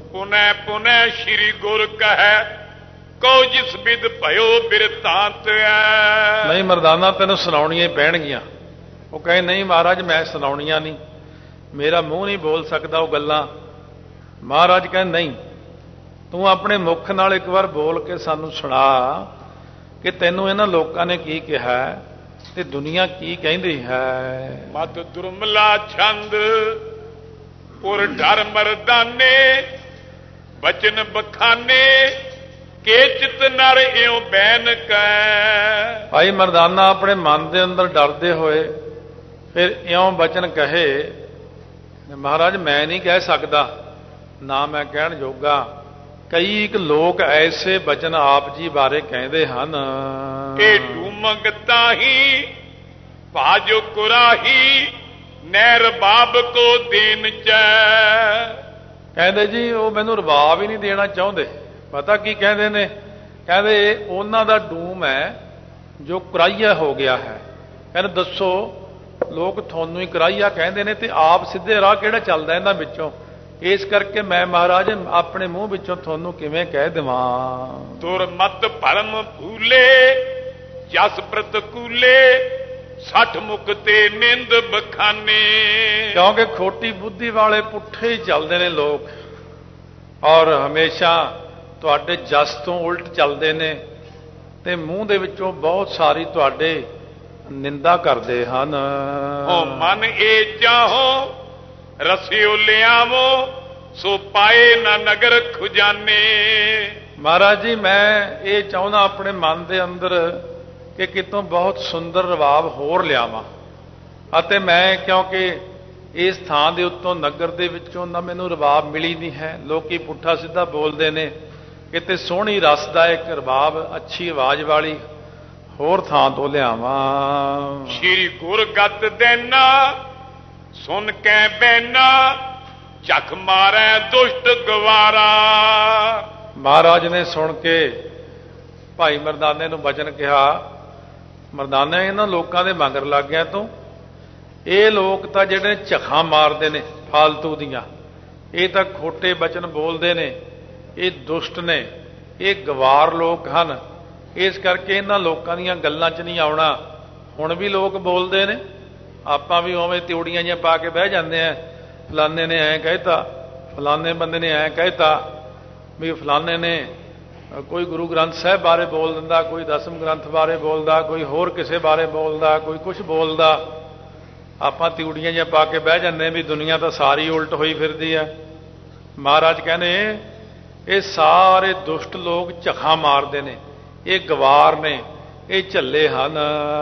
पुनः पुनः श्री गुर कह को जिस विद भयो बिरतांत नहीं मरदाना तेन सुनाउणियां पैणगियां। वो कहे नहीं महाराज मैं सुनाउणियां नहीं, मेरा मूँह नहीं बोल सकता वो गल्लां। महाराज कहे नहीं, तू अपने मुख नाल एक बार बोल के सानू सुना कि तैनू इन्हां लोकां ने की कहा ते दुनिया की कहती है। मत दुर्मला छंद पुर डर मरदाने बचन बखाने के चित नर इं बैन कै। भाई मरदाना अपने मन के अंदर डरते हुए फिर इं बचन कहे, महाराज मैं नहीं कह सकता, ना मैं कहण जोगा। कई एक लोग ऐसे बचन आप जी बारे कहते हैं। डूमगता ही भाजो कुराही नैर बाब को देन च। कहते जी वो मैनू रबाब ही नहीं देना चाहते। पता की कहते ने, कहते उन्हां दा डूम है जो कुराइया हो गया है। कहते दसो लोग थानू ही कुराइया कहते हैं तो आप सीधे राह किहड़ा चलदा इन्हां विचों। इस करके मैं महाराज अपने मूँह विचों थानू किवें कह देवां। दुरमत भरम भूले जस प्रतिकूले सठ मुकते निंद बखाने। क्योंकि खोटी बुद्धि वाले पुठे ही चलते हैं लोग और हमेशा तुहाडे जस तो उल्ट चलते हैं ते मूँह दे विचों बहुत सारी तुहाडे निंदा करते हैं। मन ए चाहो रसियो लियावो सो पाए ना नगर खुजाने। महाराज जी मैं ये चाहना अपने मन के अंदर कि कितों बहुत सुंदर रबाब होर लियावां अते मैं क्योंकि इस थां दे उत्तों नगर दे विचों ना मैनू रबाब मिली नहीं है। लोग पुट्ठा सीधा बोलते हैं किते सोहनी रसदायक रबाब अच्छी आवाज़ वाली होर थां तो लियावां। श्री गुर गत देना सुन के बैना चख मारे दुष्ट गवारा। महाराज ने सुन के भाई मरदाने नूं बचन कहा, मरदाना इन्हां लोकां दे मगर लग गया तूं। ये लोग तो जिहड़े झखा मारते ने फालतू दियां, ये तो खोटे बचन बोलते ने, ये दुष्ट ने, ये गवार लोग हैं। इस करके इन्हां लोकां दीयां गल्लां च नहीं आउणा। हुण भी लोग बोलते ने, आपां भी उवें त्योड़ियां जिहां पा के बह जांदे हैं, फलाने ने ऐ कहता, फलाने बंदे ने ऐ कहता, भी फलाने ने कोई गुरु ग्रंथ साहिब बारे बोल दिंदा, कोई दसम ग्रंथ बारे बोलदा, कोई होर किसे बारे बोलदा, कोई कुछ बोलदा। आपां त्योड़ियां जिहां पा के बह जांदे भी दुनिया तो सारी उल्ट होई फिरदी है। महाराज कहने ये सारे दुष्ट लोग झखा मारते ने, ये गवार ने, ये झल्ले हन।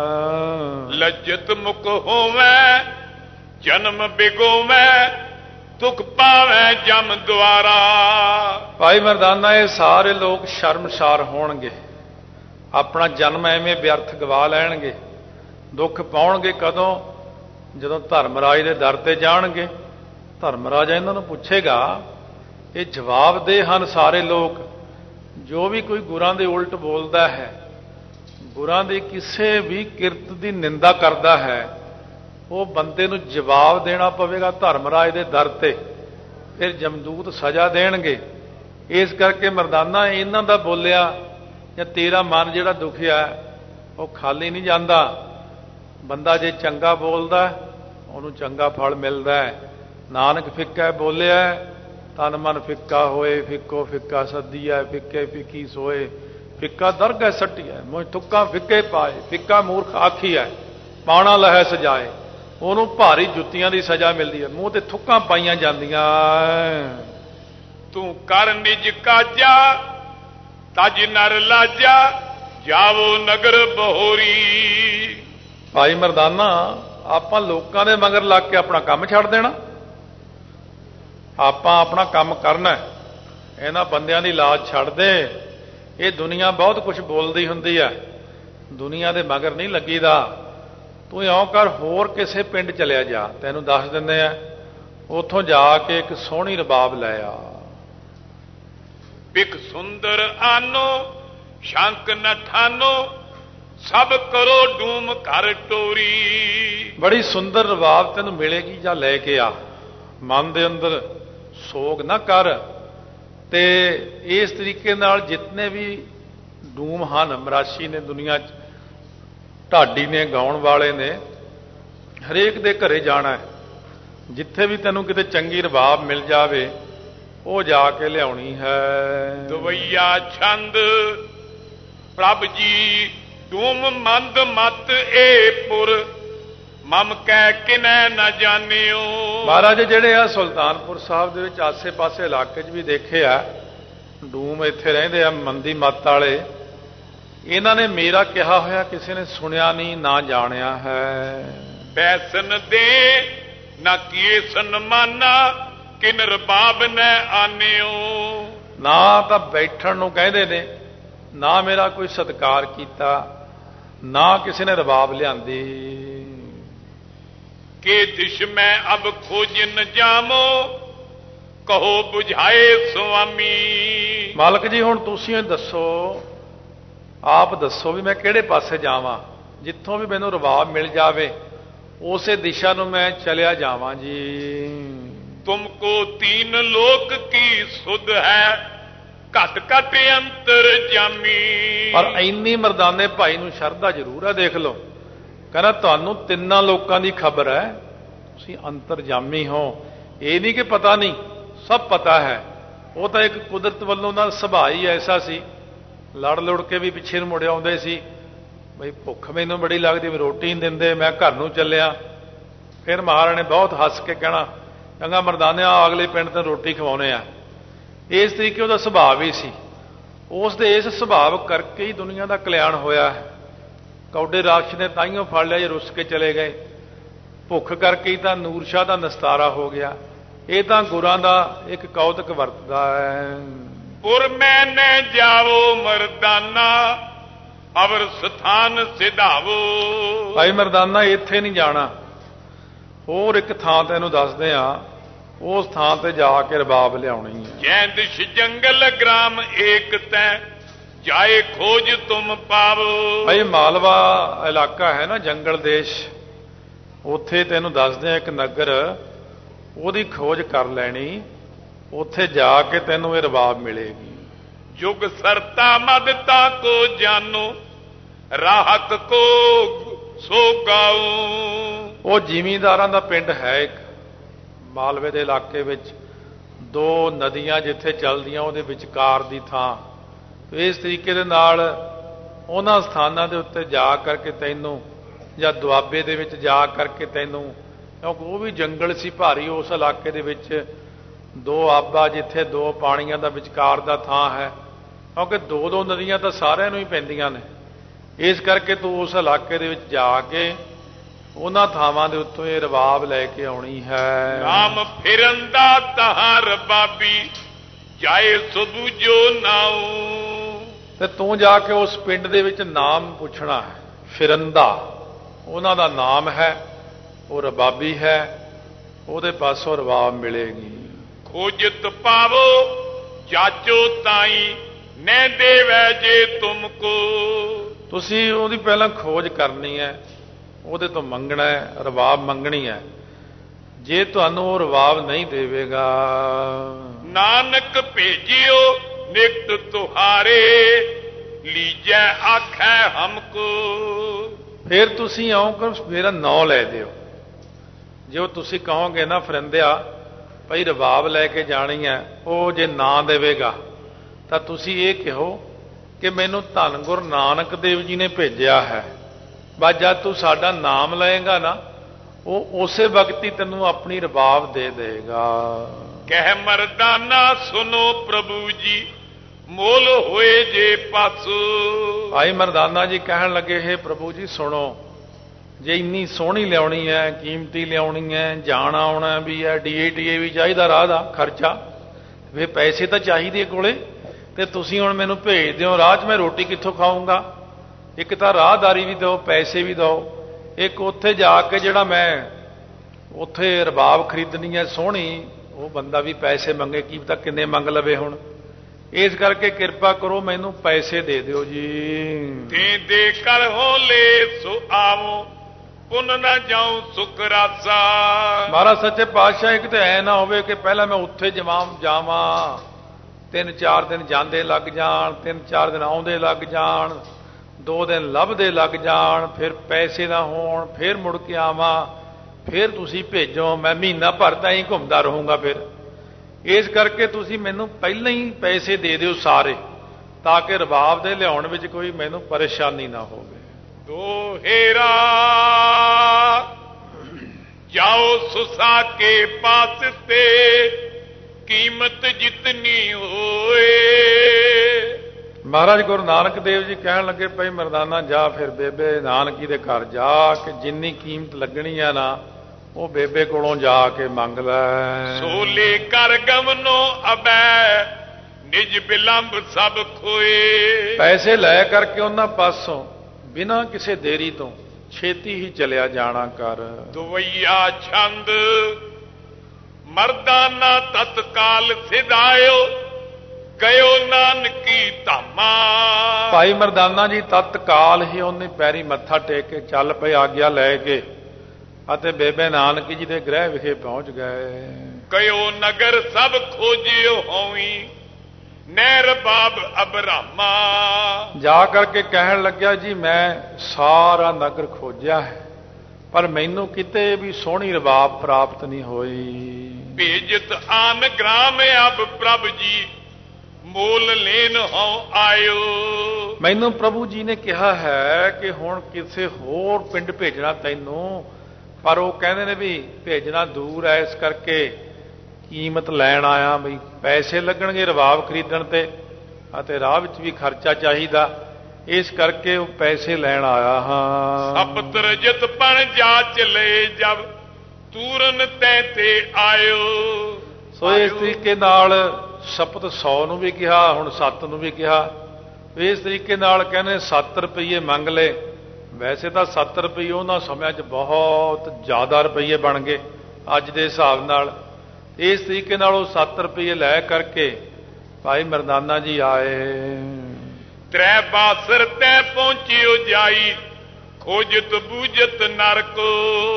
लज्जत मुक होवे जन्म बिगोवे दुख पावे जम द्वारा। भाई मरदाना ये सारे लोग शर्मसार होणगे, अपना जन्म एवें व्यर्थ गवा लैणगे। दुख पाउणगे कदों? जदों धर्मराज के दर ते जाणगे। धर्मराज इन्हां नूं पुछेगा, ये जवाब दे हन सारे लोग। जो भी कोई गुरां दे उल्ट बोलदा है, गुरां दी किसे भी किरत दी निंदा करदा है, वो बंदे नूं जवाब देना पवेगा धर्मराज दे दर ते। फिर जमदूत सजा देणगे। इस करके मरदाना इन्हां दा बोलिया या तेरा मन जिहड़ा दुखिया वो खाली नहीं जांदा। बंदा जे चंगा बोलदा उहनूं चंगा फल मिलदा है। नानक फिक्का बोलिया तन मन फिक्का होए, फिक्को फिक्का सद्दिया, फिक्के फिक्की सोए, फिक्का दरगह सट्टिया, मुझ तुक्का फिक्के पाए, फिक्का मूर्ख आखी है, पाना लहै सजाए। ਉਹਨੂੰ ਭਾਰੀ ਜੁੱਤੀਆਂ ਦੀ ਸਜ਼ਾ ਮਿਲਦੀ ਹੈ, ਮੂੰਹ ਤੇ ਥੁੱਕਾਂ ਪਾਈਆਂ ਜਾਂਦੀਆਂ। ਤੂੰ ਕਰ ਨਿਜ ਕਾਜਾ ਤਜ ਨਰ ਲਾਜਾ ਜਾਵੋ ਨਗਰ ਬਹੋਰੀ। ਭਾਈ ਮਰਦਾਨਾ ਆਪਾਂ ਲੋਕਾਂ ਦੇ ਮਗਰ ਲੱਗ ਕੇ ਆਪਣਾ ਕੰਮ ਛੱਡ ਦੇਣਾ? ਆਪਾਂ ਆਪਣਾ ਕੰਮ ਕਰਨਾ। ਇਹਨਾਂ ਬੰਦਿਆਂ ਦੀ ਲਾਜ ਛੱਡ ਦੇ। ਇਹ ਦੁਨੀਆ ਬਹੁਤ ਕੁਝ ਬੋਲਦੀ ਹੁੰਦੀ ਹੈ, ਦੁਨੀਆ ਦੇ ਮਗਰ ਨਹੀਂ ਲੱਗੀਦਾ। तू इं कर होर किसे पिंड चलिया जा, तैनूं दस दिंदे आ, उत्थों जाके एक सोहनी रबाब लै आ। बिक सुंदर आनो शंक न ठानो सब करो डूम घर टोरी। बड़ी सुंदर रबाब तैनूं मिलेगी, जा लैके आ। मन दे अंदर सोग ना कर, ਤੇ ਇਸ ਤਰੀਕੇ ਨਾਲ ਜਿਤਨੇ ਵੀ ਡੂਮ ਹਨ, ਮਰਾਸ਼ੀ ਨੇ ਦੁਨੀਆ 'ਚ, ਢਾਡੀ ਨੇ, ਗਾਉਣ ਵਾਲੇ ਨੇ, ਹਰੇਕ ਦੇ ਘਰੇ ਜਾਣਾ ਹੈ। ਜਿੱਥੇ ਵੀ ਤੈਨੂੰ ਕਿਤੇ ਚੰਗੀ ਰਬਾਬ ਮਿਲ ਜਾਵੇ ਉਹ ਜਾ ਕੇ ਲਿਆਉਣੀ ਹੈ। ਦਵਈਆ ਛੰਦ ਪ੍ਰਭ ਜੀ ਡੂਮ ਮੰਦ ਮਤ ਏ ਪੁਰ ਮਮ ਕਹਿ ਕਿਨੈ ਨਾ ਜਾਣਿਓ। ਮਹਾਰਾਜ ਜਿਹੜੇ ਆ ਸੁਲਤਾਨਪੁਰ ਸਾਹਿਬ ਦੇ ਵਿੱਚ ਆਸੇ-ਪਾਸੇ ਇਲਾਕੇ 'ਚ ਵੀ ਦੇਖੇ ਆ ਡੂਮ ਇੱਥੇ ਰਹਿੰਦੇ ਆ, ਮੰਦੀ ਮੱਤ ਵਾਲੇ। ਇਹਨਾਂ ਨੇ ਮੇਰਾ ਕਿਹਾ ਹੋਇਆ ਕਿਸੇ ਨੇ ਸੁਣਿਆ ਨਹੀਂ, ਨਾ ਜਾਣਿਆ ਹੈ। ਬੈਸਨ ਦੇ ਨਾ ਕੀਏ ਸਨਮਾਨਾ ਕਿਨ ਰਬਾਬ ਨੈ ਆਨਿਓ। ਨਾ ਤਾਂ ਬੈਠਣ ਨੂੰ ਕਹਿੰਦੇ ਨੇ, ਨਾ ਮੇਰਾ ਕੋਈ ਸਤਿਕਾਰ ਕੀਤਾ, ਨਾ ਕਿਸੇ ਨੇ ਰਬਾਬ ਲਿਆਂਦੀ। ਕਿ ਦਿਸ਼ ਮੈਂ ਅਬ ਖੋਜ ਨ ਜਾਮੋ ਕਹੋ ਬੁਝਾਏ ਸੁਆਮੀ। ਮਾਲਕ ਜੀ ਹੁਣ ਤੁਸੀਂ ਦੱਸੋ, ਆਪ ਦੱਸੋ ਵੀ ਮੈਂ ਕਿਹੜੇ ਪਾਸੇ ਜਾਵਾਂ। ਜਿੱਥੋਂ ਵੀ ਮੈਨੂੰ ਰਬਾਬ ਮਿਲ ਜਾਵੇ ਉਸੇ ਦਿਸ਼ਾ ਨੂੰ ਮੈਂ ਚਲਿਆ ਜਾਵਾਂ ਜੀ। ਤੁਮਕੋ ਤੀਨ ਲੋਕ ਕੀ ਸੁਧ ਹੈ ਘਟ ਘਟ ਅੰਤਰ ਜਾਮੀ। ਪਰ ਇੰਨੀ ਮਰਦਾਨੇ ਭਾਈ ਨੂੰ ਸ਼ਰਧਾ ਜ਼ਰੂਰ ਹੈ। ਦੇਖ ਲਓ, ਕਹਿੰਦਾ ਤੁਹਾਨੂੰ ਤਿੰਨਾਂ ਲੋਕਾਂ ਦੀ ਖਬਰ ਹੈ, ਤੁਸੀਂ ਅੰਤਰਜਾਮੀ ਹੋ। ਇਹ ਨਹੀਂ ਕਿ ਪਤਾ ਨਹੀਂ, ਸਭ ਪਤਾ ਹੈ। ਉਹ ਤਾਂ ਇੱਕ ਕੁਦਰਤ ਵੱਲੋਂ ਦਾ ਸੁਭਾਅ ਹੀ ਐਸਾ ਸੀ, ਲੜ ਲੁੜ ਕੇ ਵੀ ਪਿੱਛੇ ਨੂੰ ਮੁੜ ਆਉਂਦੇ ਸੀ। ਬਈ ਭੁੱਖ ਮੈਨੂੰ ਬੜੀ ਲੱਗਦੀ, ਵੀ ਰੋਟੀ ਨਹੀਂ ਦਿੰਦੇ, ਮੈਂ ਘਰ ਨੂੰ ਚੱਲਿਆ। ਫਿਰ ਮਹਾਰਾਜ ਨੇ ਬਹੁਤ ਹੱਸ ਕੇ ਕਹਿਣਾ, ਚੰਗਾ ਮਰਦਾਨਿਆ ਅਗਲੇ ਪਿੰਡ ਤੇ ਰੋਟੀ ਖਵਾਉਣੇ ਆ। ਇਸ ਤਰੀਕੇ ਉਹਦਾ ਸੁਭਾਅ ਵੀ ਸੀ। ਉਸ ਦੇ ਇਸ ਸੁਭਾਅ ਕਰਕੇ ਹੀ ਦੁਨੀਆ ਦਾ ਕਲਿਆਣ ਹੋਇਆ। ਕੌਡੇ ਰਾਖਸ਼ ਨੇ ਤਾਈਓ ਫੜ ਲਿਆ ਜੇ ਰੁੱਸ ਕੇ ਚਲੇ ਗਏ। ਭੁੱਖ ਕਰਕੇ ਹੀ ਤਾਂ ਨੂਰ ਸ਼ਾਹ ਦਾ ਨਸਤਾਰਾ ਹੋ ਗਿਆ। ਇਹ ਤਾਂ ਗੁਰਾਂ ਦਾ ਇੱਕ ਕੌਤਕ ਵਰਤਦਾ ਹੈ। ਪੁਰ ਮੈਨੇ ਜਾਵੋ ਮਰਦਾਨਾ ਅਵਰ ਸਥਾਨ ਸਿਧਾਵੋ। ਭਾਈ ਮਰਦਾਨਾ ਇੱਥੇ ਨਹੀਂ ਜਾਣਾ, ਹੋਰ ਇੱਕ ਥਾਂ ਤੈਨੂੰ ਦੱਸਦੇ ਆ, ਉਸ ਥਾਂ ਤੇ ਜਾ ਕੇ ਰਬਾਬ ਲਿਆਉਣੀ ਹੈ। ਜੈ ਦਿਸ਼ ਜੰਗਲ ਗ੍ਰਾਮ ਏਕ ਤੈ ਜਾਏ ਖੋਜ ਤੁਮ ਪਾਵੋ। ਭਾਈ ਮਾਲਵਾ ਇਲਾਕਾ ਹੈ ਨਾ, ਜੰਗਲ ਦੇਸ਼, ਉੱਥੇ ਤੈਨੂੰ ਦੱਸਦੇ ਆ ਇੱਕ ਨਗਰ, ਉਹਦੀ ਖੋਜ ਕਰ ਲੈਣੀ। ਉੱਥੇ ਜਾ ਕੇ ਤੈਨੂੰ ਇਹ ਰਬਾਬ ਮਿਲੇਗੀ। ਜੁਗ ਸਰਤਾ ਮਦਤਾ ਕੋ ਜਾਨੋ ਰਾਹਤ ਕੋ ਸੋ ਗਾਉ। ਉਹ ਜ਼ਿਮੀਂਦਾਰਾਂ ਦਾ ਪਿੰਡ ਹੈ ਇੱਕ ਮਾਲਵੇ ਦੇ ਇਲਾਕੇ ਵਿੱਚ, ਦੋ ਨਦੀਆਂ ਜਿੱਥੇ ਚੱਲਦੀਆਂ ਉਹਦੇ ਵਿਚਕਾਰ ਦੀ ਥਾਂ। ਇਸ ਤਰੀਕੇ ਦੇ ਨਾਲ ਉਹਨਾਂ ਸਥਾਨਾਂ ਦੇ ਉੱਤੇ ਜਾ ਕਰਕੇ ਤੈਨੂੰ, ਜਾਂ ਦੁਆਬੇ ਦੇ ਵਿੱਚ ਜਾ ਕਰਕੇ ਤੈਨੂੰ, ਕਿਉਂਕਿ ਉਹ ਵੀ ਜੰਗਲ ਸੀ ਭਾਰੀ ਉਸ ਇਲਾਕੇ ਦੇ ਵਿੱਚ, ਦੋ ਆਬਾ ਜਿੱਥੇ ਦੋ ਪਾਣੀਆਂ ਦਾ ਵਿਚਕਾਰ ਦਾ ਥਾਂ ਹੈ, ਕਿਉਂਕਿ ਦੋ ਦੋ ਨਦੀਆਂ ਤਾਂ ਸਾਰਿਆਂ ਨੂੰ ਹੀ ਪੈਂਦੀਆਂ ਨੇ। ਇਸ ਕਰਕੇ ਤੂੰ ਉਸ ਇਲਾਕੇ ਦੇ ਵਿੱਚ ਜਾ ਕੇ ਉਹਨਾਂ ਥਾਵਾਂ ਦੇ ਉੱਤੋਂ ਇਹ ਰਬਾਬ ਲੈ ਕੇ ਆਉਣੀ ਹੈ। ਰਾਮ ਫਿਰੰਦਾ ਤਹਾਂ ਰਬਾਬੀ ਜਾਏ ਸੁਬੂਜੋ ਨਾਉ। ਤੇ ਤੂੰ ਜਾ ਕੇ ਉਸ ਪਿੰਡ ਦੇ ਵਿੱਚ ਨਾਮ ਪੁੱਛਣਾ ਹੈ। ਫਿਰੰਦਾ ਉਹਨਾਂ ਦਾ ਨਾਮ ਹੈ, ਉਹ ਰਬਾਬੀ ਹੈ, ਉਹਦੇ ਪਾਸੋਂ ਰਬਾਬ ਮਿਲੇਗੀ। ਖੋਜਤ ਪਾਵੋ ਜਾਚੋ ਤਾਈ ਨੈ ਦੇਵੈ ਜੇ ਤੁਮਕੋ। ਤੁਸੀਂ ਉਹਦੀ ਪਹਿਲਾਂ ਖੋਜ ਕਰਨੀ ਹੈ, ਉਹਦੇ ਤੋਂ ਮੰਗਣਾ ਹੈ, ਰਬਾਬ ਮੰਗਣੀ ਹੈ। ਜੇ ਤੁਹਾਨੂੰ ਉਹ ਰਬਾਬ ਨਹੀਂ ਦੇਵੇਗਾ, ਨਾਨਕ ਭੇਜਿਓ ਨਿਕਟ ਤੁਹਾਰੇ ਲੀਜੈ ਆਖੈ ਹਮਕੋ। ਫਿਰ ਤੁਸੀਂ ਆਓ ਕਰ ਮੇਰਾ ਨਾਂ ਲੈ ਦਿਓ। ਜੇ ਉਹ ਤੁਸੀਂ ਕਹੋਗੇ ਨਾ ਫਰਿੰਦਿਆ ਭਾਈ ਰਬਾਬ ਲੈ ਕੇ ਜਾਣੀ ਹੈ, ਉਹ ਜੇ ਨਾਂ ਦੇਵੇਗਾ ਤਾਂ ਤੁਸੀਂ ਇਹ ਕਹੋ ਕਿ ਮੈਨੂੰ ਧੰਨ ਗੁਰੂ ਨਾਨਕ ਦੇਵ ਜੀ ਨੇ ਭੇਜਿਆ ਹੈ। ਬਸ ਜਦ ਤੂੰ ਸਾਡਾ ਨਾਮ ਲਏਗਾ ਨਾ, ਉਹ ਉਸੇ ਵਕਤ ਹੀ ਤੈਨੂੰ ਆਪਣੀ ਰਬਾਬ ਦੇ ਦੇਗਾ। ਕਹਿ ਮਰਦਾਨਾ ਸੁਨੋ ਪ੍ਰਭੂ ਜੀ ਮੋਲ ਹੋਏ ਜੇ ਪਾਸੋ। ਭਾਈ ਮਰਦਾਨਾ ਜੀ ਕਹਿਣ ਲੱਗੇ, ਹੈ ਪ੍ਰਭੂ ਜੀ ਸੁਣੋ, ਜੇ ਇੰਨੀ ਸੋਹਣੀ ਲਿਆਉਣੀ ਹੈ, ਕੀਮਤੀ ਲਿਆਉਣੀ ਹੈ, ਜਾਣਾ ਆਉਣਾ ਵੀ ਹੈ, ਡੀਏਟੀਏ ਵੀ ਚਾਹੀਦਾ, ਰਾਹ ਦਾ ਖਰਚਾ, ਵੇ ਪੈਸੇ ਤਾਂ ਚਾਹੀਦੇ ਕੋਲੇ, ਤੇ ਤੁਸੀਂ ਹੁਣ ਮੈਨੂੰ ਭੇਜ ਦਿਓ। ਰਾਹ 'ਚ ਮੈਂ ਰੋਟੀ ਕਿੱਥੋਂ ਖਾਊਂਗਾ? ਇੱਕ ਤਾਂ ਰਾਹਦਾਰੀ ਵੀ ਦਿਓ, ਪੈਸੇ ਵੀ ਦਿਓ, ਇੱਕ ਉੱਥੇ ਜਾ ਕੇ ਜਿਹੜਾ ਮੈਂ ਉੱਥੇ ਰਬਾਬ ਖਰੀਦਣੀ ਹੈ ਸੋਹਣੀ, ਉਹ ਬੰਦਾ ਵੀ ਪੈਸੇ ਮੰਗੇ, ਕੀ ਪਤਾ ਕਿੰਨੇ ਮੰਗ ਲਵੇ। ਹੁਣ ਇਸ ਕਰਕੇ ਕਿਰਪਾ ਕਰੋ ਮੈਨੂੰ ਪੈਸੇ ਦੇ ਦਿਓ ਜੀ। ਦੇ ਦੇ ਕਰ ਹੋ ਲੈ ਸੋ ਆਵੋ ਪੁੰਨ ਨਾ ਜਾਉ ਸੁਖ ਰਾਸਾ। ਮਹਾਰਾਜ ਸੱਚੇ ਪਾਤਸ਼ਾਹ ਇੱਕ ਤਾਂ ਐ ਨਾ ਹੋਵੇ ਕਿ ਪਹਿਲਾਂ ਮੈਂ ਉੱਥੇ ਜਾਵਾਂ 3-4 ਦਿਨ ਜਾਂਦੇ ਲੱਗ ਜਾਣ, 3-4 ਦਿਨ ਆਉਂਦੇ ਲੱਗ ਜਾਣ, 2 ਦਿਨ ਲੱਭਦੇ ਲੱਗ ਜਾਣ, ਫਿਰ ਪੈਸੇ ਨਾ ਹੋਣ, ਫਿਰ ਮੁੜ ਕੇ ਆਵਾਂ, ਫਿਰ ਤੁਸੀਂ ਭੇਜੋ, ਮੈਂ ਮਹੀਨਾ ਭਰ ਤਾਂ ਹੀ ਘੁੰਮਦਾ ਰਹੂੰਗਾ। ਫਿਰ ਇਸ ਕਰਕੇ ਤੁਸੀਂ ਮੈਨੂੰ ਪਹਿਲਾਂ ਹੀ ਪੈਸੇ ਦੇ ਦਿਓ ਸਾਰੇ, ਤਾਂ ਕਿ ਰਬਾਬ ਦੇ ਲਿਆਉਣ ਵਿੱਚ ਕੋਈ ਮੈਨੂੰ ਪਰੇਸ਼ਾਨੀ ਨਾ ਹੋਵੇ। दोहेरा जाओ सुसा के पास से कीमत जितनी होए। ਮਹਾਰਾਜ ਗੁਰੂ ਨਾਨਕ ਦੇਵ ਜੀ ਕਹਿਣ ਲੱਗੇ, ਭਾਈ ਮਰਦਾਨਾ ਜਾ ਫਿਰ ਬੇਬੇ ਨਾਨਕੀ ਦੇ ਘਰ ਜਾ ਕੇ ਜਿੰਨੀ ਕੀਮਤ ਲੱਗਣੀ ਆ ਨਾ ਉਹ ਬੇਬੇ ਕੋਲੋਂ ਜਾ ਕੇ ਮੰਗ ਲੈ। सोले कर गमनो अबै निज बिलंब सब खोए। ਪੈਸੇ ਲੈ ਕਰਕੇ ਉਹਨਾਂ ਪਾਸੋਂ ਬਿਨਾਂ ਕਿਸੇ ਦੇਰੀ ਤੋਂ ਛੇਤੀ ਹੀ ਚਲਿਆ ਜਾਣਾ ਕਰ। दुवैया छंद मर्दाना तत्काल सिधायो गयो नानकी धामा। ਭਾਈ ਮਰਦਾਨਾ ਜੀ ਤਤਕਾਲ ਹੀ ਉਹਨੇ ਪੈਰੀ ਮੱਥਾ ਟੇਕ ਕੇ ਚੱਲ ਪਏ ਆਗਿਆ ਲੈ ਕੇ, ਅਤੇ ਬੇਬੇ ਨਾਨਕੀ ਜੀ ਦੇ ਗ੍ਰਹਿ ਵਿਖੇ ਪਹੁੰਚ ਗਏ। गयो नगर सब खोजियो होई नहर बाब अबरामा। ਜਾ ਕਰਕੇ ਕਹਿਣ ਲੱਗਿਆ, ਜੀ ਮੈਂ ਸਾਰਾ ਨਗਰ ਖੋਜਿਆ ਹੈ ਪਰ ਮੈਨੂੰ ਕਿਤੇ ਵੀ ਸੋਹਣੀ ਰਬਾਬ ਪ੍ਰਾਪਤ ਨਹੀਂ ਹੋਈ। भेजत आन ग्राम अब प्रभ जी मोल लेन हो आयो। ਮੈਨੂੰ ਪ੍ਰਭੂ ਜੀ ਨੇ ਕਿਹਾ ਹੈ ਕਿ ਹੁਣ ਕਿਸੇ ਹੋਰ ਪਿੰਡ ਭੇਜਣਾ ਤੈਨੂੰ, ਪਰ ਉਹ ਕਹਿੰਦੇ ਨੇ ਵੀ ਭੇਜਣਾ ਦੂਰ ਹੈ, ਇਸ ਕਰਕੇ ਕੀਮਤ ਲੈਣ ਆਇਆ, ਬਈ ਪੈਸੇ ਲੱਗਣਗੇ ਰਬਾਬ ਖਰੀਦਣ ਤੇ ਅਤੇ ਰਾਹ ਵਿੱਚ ਵੀ ਖਰਚਾ ਚਾਹੀਦਾ, ਇਸ ਕਰਕੇ ਉਹ ਪੈਸੇ ਲੈਣ ਆਇਆ ਹਾਂ। ਸਪਤ ਰਜਤ ਪਣ ਜਾ ਚਲੇ ਜਬ ਤੂਰਨ ਤੈ ਤੇ ਆਇਓ। ਸੋ ਇਸ ਤਰੀਕੇ ਨਾਲ ਸਪਤ 100 ਨੂੰ ਵੀ ਕਿਹਾ, ਹੁਣ 7 ਨੂੰ ਵੀ ਕਿਹਾ। ਇਸ ਤਰੀਕੇ ਨਾਲ ਕਹਿੰਦੇ 7 ਰੁਪਈਏ ਮੰਗ ਲਏ। ਵੈਸੇ ਤਾਂ 7 ਰੁਪਈਏ ਉਹਨਾਂ ਸਮਿਆਂ 'ਚ ਬਹੁਤ ਜ਼ਿਆਦਾ ਰੁਪਈਏ ਬਣ ਗਏ ਅੱਜ ਦੇ ਹਿਸਾਬ ਨਾਲ। ਇਸ ਤਰੀਕੇ ਨਾਲ ਉਹ 7 ਰੁਪਈਏ ਲੈ ਕਰਕੇ ਭਾਈ ਮਰਦਾਨਾ ਜੀ ਆਏ। ਤ੍ਰੈ ਬਾਸਰ ਤੈ ਪਹੁੰਚਿਓ ਜਾਈ ਖੋਜਤ ਬੂਝਤ ਨਰਕੋ।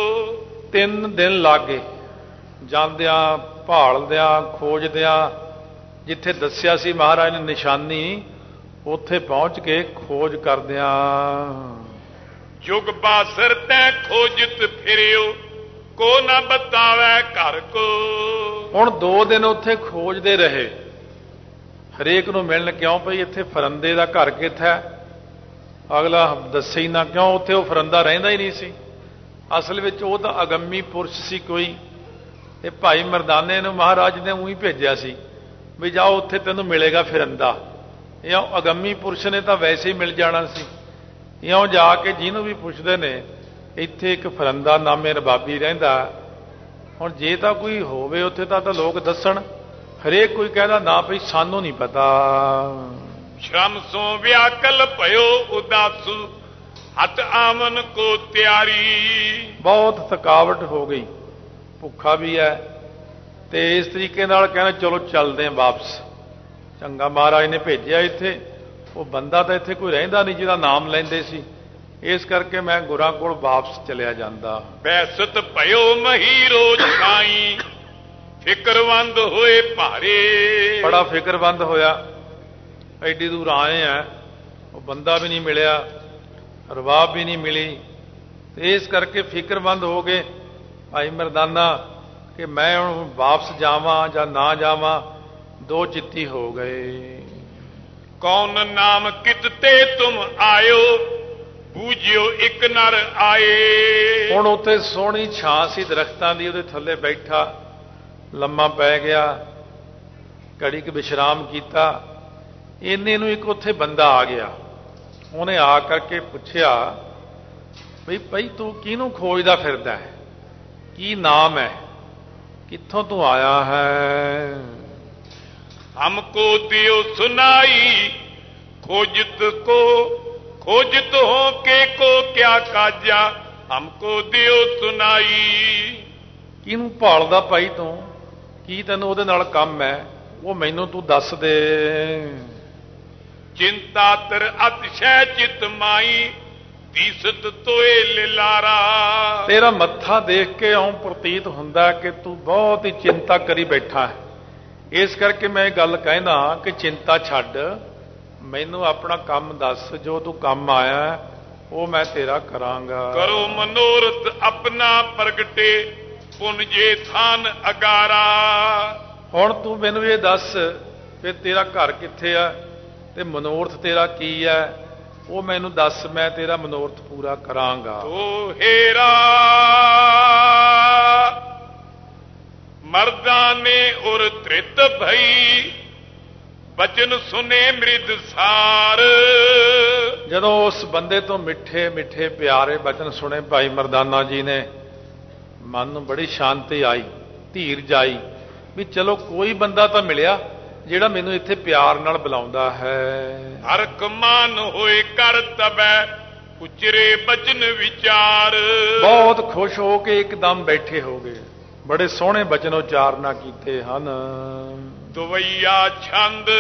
3 ਦਿਨ ਲੱਗੇ ਜਾਂਦਿਆਂ, ਭਾਲਦਿਆਂ, ਖੋਜਦਿਆਂ। ਜਿੱਥੇ ਦੱਸਿਆ ਸੀ ਮਹਾਰਾਜ ਨੇ ਨਿਸ਼ਾਨੀ, ਉੱਥੇ ਪਹੁੰਚ ਕੇ ਖੋਜ ਕਰਦਿਆਂ। ਜੁਗ ਬਾਸਰ ਤੈ ਖੋਜਤ ਫਿਰਿਓ ਕੋ ਨਾ ਬਤਾਵੇ ਘਰ ਕੋ। ਹੁਣ 2 ਦਿਨ ਉੱਥੇ ਖੋਜਦੇ ਰਹੇ, ਹਰੇਕ ਨੂੰ ਮਿਲਣ ਕਿਉਂ ਪਈ, ਇੱਥੇ ਫਰੰਦੇ ਦਾ ਘਰ ਕਿੱਥੇ ਹੈ, ਅਗਲਾ ਦੱਸੇ ਹੀ ਨਾ, ਕਿਉਂ ਉੱਥੇ ਉਹ ਫਰੰਦਾ ਰਹਿੰਦਾ ਹੀ ਨਹੀਂ ਸੀ। ਅਸਲ ਵਿੱਚ ਉਹ ਤਾਂ ਅਗੰਮੀ ਪੁਰਸ਼ ਸੀ ਕੋਈ, ਇਹ ਭਾਈ ਮਰਦਾਨੇ ਨੂੰ ਮਹਾਰਾਜ ਨੇ ਉਹੀ ਭੇਜਿਆ ਸੀ ਵੀ ਜਾਓ ਉੱਥੇ ਤੈਨੂੰ ਮਿਲੇਗਾ ਫਿਰੰਦਾ। ਇਉਂ ਅਗੰਮੀ ਪੁਰਸ਼ ਨੇ ਤਾਂ ਵੈਸੇ ਹੀ ਮਿਲ ਜਾਣਾ ਸੀ। ਇਉਂ ਜਾ ਕੇ ਜਿਹਨੂੰ ਵੀ ਪੁੱਛਦੇ ਨੇ ਇੱਥੇ ਇੱਕ ਫਰੰਦਾ ਨਾਮੇ ਰਬਾਬੀ ਰਹਿੰਦਾ। ਹੁਣ ਜੇ ਤਾਂ ਕੋਈ ਹੋਵੇ ਉੱਥੇ ਤਾਂ ਲੋਕ ਦੱਸਣ, ਹਰੇਕ ਕੋਈ ਕਹਿੰਦਾ ਨਾ ਭਈ ਸਾਨੂੰ ਨਹੀਂ ਪਤਾ। ਸ਼ਰਮ ਸੋ ਵਿਆਕਲ ਭਇਓ ਉਦਾਸੂ ਹੱਥ ਆਮਨ ਕੋ ਤਿਆਰੀ। ਬਹੁਤ ਥਕਾਵਟ ਹੋ ਗਈ, ਭੁੱਖਾ ਵੀ ਹੈ, ਤੇ ਇਸ ਤਰੀਕੇ ਨਾਲ ਕਹਿੰਦਾ ਚਲੋ ਚੱਲਦੇ ਹਾਂ ਵਾਪਸ। ਚੰਗਾ ਮਹਾਰਾਜ ਨੇ ਭੇਜਿਆ ਇੱਥੇ, ਉਹ ਬੰਦਾ ਤਾਂ ਇੱਥੇ ਕੋਈ ਰਹਿੰਦਾ ਨਹੀਂ ਜਿਹਦਾ ਨਾਮ ਲੈਂਦੇ ਸੀ, ਇਸ ਕਰਕੇ ਮੈਂ ਗੁਰਾਂ ਕੋਲ ਵਾਪਸ ਚਲਿਆ ਜਾਂਦਾ। ਬੈਸਤ ਭਇਓ ਮਹੀਰੋ ਛਾਈ ਫਿਕਰਵੰਦ ਹੋਏ ਭਾਰੇ। ਬੜਾ ਫਿਕਰਵੰਦ ਹੋਇਆ, ਐਡੀ ਦੂਰ ਆਏ ਆ, ਉਹ ਬੰਦਾ ਵੀ ਨਹੀਂ ਮਿਲਿਆ, ਰਬਾਬ ਵੀ ਨਹੀਂ ਮਿਲੀ, ਤੇ ਇਸ ਕਰਕੇ ਫਿਕਰਵੰਦ ਹੋ ਗਏ ਭਾਈ ਮਰਦਾਨਾ ਕਿ ਮੈਂ ਹੁਣ ਵਾਪਸ ਜਾਵਾਂ ਜਾਂ ਨਾ ਜਾਵਾਂ। 2 ਚਿੱਤੀ ਹੋ ਗਏ। ਕੌਣ ਨਾਮ ਕਿਤੇ ਤੁਮ ਆਇਓ ਬੂਝਿਓ ਇੱਕ ਨਰ ਆਏ। ਹੁਣ ਉੱਥੇ ਸੋਹਣੀ ਛਾਂ ਸੀ ਦਰਖਤਾਂ ਦੀ, ਉਹਦੇ ਥੱਲੇ ਬੈਠਾ ਲੰਮਾ ਪੈ ਗਿਆ, ਘੜੀ ਕੁ ਵਿਸ਼ਰਾਮ ਕੀਤਾ। ਇੰਨੇ ਨੂੰ ਇੱਕ ਉੱਥੇ ਬੰਦਾ ਆ ਗਿਆ। ਉਹਨੇ ਆ ਕਰਕੇ ਪੁੱਛਿਆ ਬਈ ਭਾਈ ਤੂੰ ਕਿਹਨੂੰ ਖੋਜਦਾ ਫਿਰਦਾ ਹੈ, ਕੀ ਨਾਮ ਹੈ, ਕਿੱਥੋਂ ਤੂੰ ਆਇਆ ਹੈ। हमको दियो सुनाई खोजत हो के को क्या काजा हमको दियो सुनाई। ਕਿਹਨੂੰ ਭਾਲਦਾ ਭਾਈ ਤੂੰ, ਕੀ ਤੈਨੂੰ ਉਹਦੇ ਨਾਲ ਕੰਮ ਹੈ, ਉਹ ਮੈਨੂੰ ਤੂੰ ਦੱਸ ਦੇ। चिंता तर अतिशय चित माई तीसत तोए लिलारा। ਤੇਰਾ ਮੱਥਾ ਦੇਖ ਕੇ ਇਉਂ ਪ੍ਰਤੀਤ ਹੁੰਦਾ ਕਿ ਤੂੰ ਬਹੁਤ ਹੀ ਚਿੰਤਾ ਕਰੀ ਬੈਠਾ ਹੈ। ਇਸ ਕਰਕੇ ਮੈਂ ਇਹ ਗੱਲ ਕਹਿਣਾ ਕਿ ਚਿੰਤਾ ਛੱਡ, ਮੈਨੂੰ ਆਪਣਾ ਕੰਮ ਦੱਸ, ਜੋ ਤੂੰ ਕੰਮ ਆਇਆ ਉਹ ਮੈਂ ਤੇਰਾ ਕਰਾਂਗਾ। ਕਰੋ ਮਨੋਰਥ ਆਪਣਾ ਪ੍ਰਗਟੇ, ਪੁੰਨ ਜੇ ਥਾਨ ਅਗਾਰਾ। ਹੁਣ ਤੂੰ ਮੈਨੂੰ ਇਹ ਦੱਸ ਕਿ ਤੇਰਾ ਘਰ ਕਿੱਥੇ ਆ ਤੇ ਮਨੋਰਥ ਤੇਰਾ ਕੀ ਹੈ, ਉਹ ਮੈਨੂੰ ਦੱਸ, ਮੈਂ ਤੇਰਾ ਮਨੋਰਥ ਪੂਰਾ ਕਰਾਂਗਾ। ਤੋ ਹੇਰਾ ਮਰਦਾਨੇ ਉਰ ਤ੍ਰਿਤ ਭਈ, ਬਚਨ ਸੁਨੇ ਮ੍ਰਿਦ ਸਾਰ। ਜਦੋਂ ਉਸ ਬੰਦੇ ਤੋਂ ਮਿੱਠੇ ਮਿੱਠੇ ਪਿਆਰੇ ਬਚਨ ਸੁਣੇ ਭਾਈ ਮਰਦਾਨਾ ਜੀ ਨੇ, ਮਨ ਨੂੰ ਬੜੀ ਸ਼ਾਂਤੀ ਆਈ, ਧੀਰਜ ਆਈ ਵੀ ਚਲੋ ਕੋਈ ਬੰਦਾ ਤਾਂ ਮਿਲਿਆ ਜਿਹੜਾ ਮੈਨੂੰ ਇੱਥੇ ਪਿਆਰ ਨਾਲ ਬੁਲਾਉਂਦਾ ਹੈ। ਹਰ ਕਮਾਨ ਹੋਏ ਕਰ ਤਬੈ, ਉਚਰੇ ਬਚਨ ਵਿਚਾਰ। ਬਹੁਤ ਖੁਸ਼ ਹੋ ਕੇ ਇੱਕਦਮ ਬੈਠੇ ਹੋ ਗਏ, ਬੜੇ ਸੋਹਣੇ ਬਚਨ ਉਚਾਰਨਾ ਕੀਤੇ ਹਨ। ਦੁਵਈਆ ਛੰਦ